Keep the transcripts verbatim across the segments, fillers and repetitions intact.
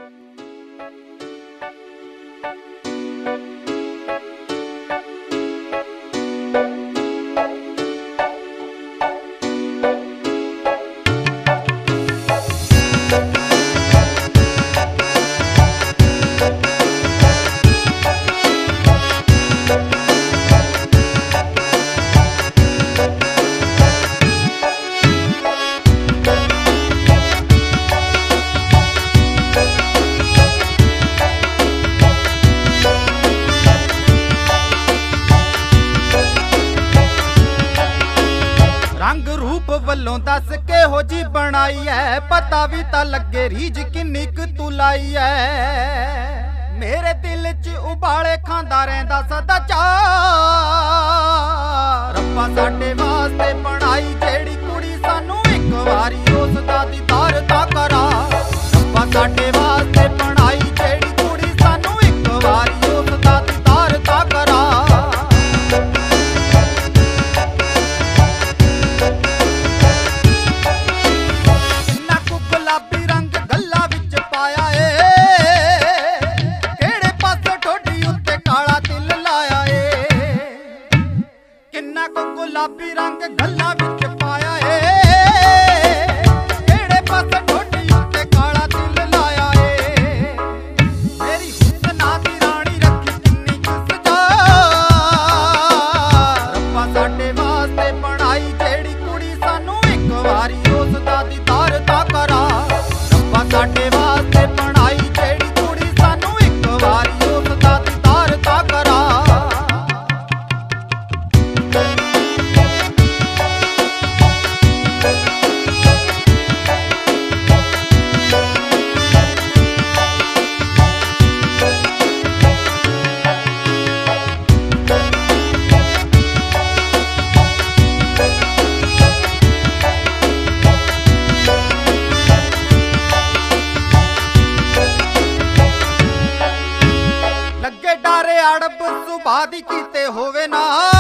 रंग रूप वल्लों दस केहो जी बनाई है, पता भी ता लगे रीझ किन्नी क तू लाई है। मेरे दिल च उबाले खांदा रहिंदा सदा चार, रब्बा साडे वास्ते बनाई जेड़ी कुड़ी सानू इक वारी उस दा दीदार ता करा। रब्बा साडे वास्ते बनाई जेड़ी कुड़ी सानू इक वारी उस दा दीदार ता करा। गुलाबी रंग गल्ला विच पाया ए, केड़े पासे ठोडी उत्ते काला तिल लाया ए। मेरी हुस्ना दी रानी रखी किन्नी क सजा, रब्बा साडे वास्ते बनाई जेड़ी कुड़ी सानू इक वारी उस दा दीदार ता करा। रब्बा साडे वास्ते बनाई जेड़ी कुड़ी सानू इक वारी उस दा दीदार ता करा। अड़ब सुभा दी कीते होवे ना,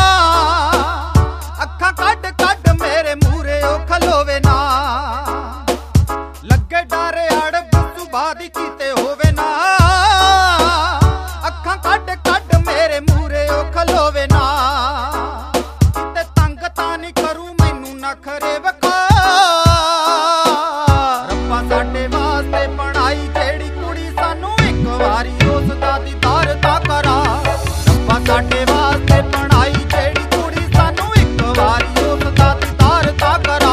अखां कड कड मेरे मूरे ओ खलोवे ना। लगे डारे अड़ब सुभा दी कीते होवे ना, अखां कड कड मेरे मूरे ओ खलोवे ना। किते तंग तां नहीं करूं मैनू नखरे वखा, रब्बा साडे वास्ते बनाई जेड़ी कुड़ी सानू इक वारी उस दा दीदार ता करा। साडे वास्ते बनाई जेड़ी कुड़ी सानू इक वारी उस दा दीदार ता करा।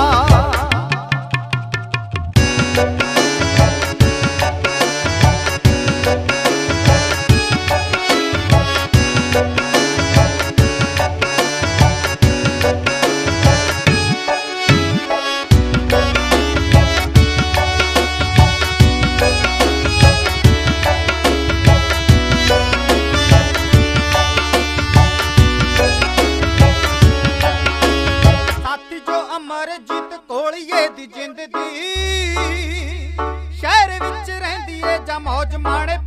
अमरजीत कोलिए दी जिंद दी शहर विच रहिंदी ए जां मौज माणे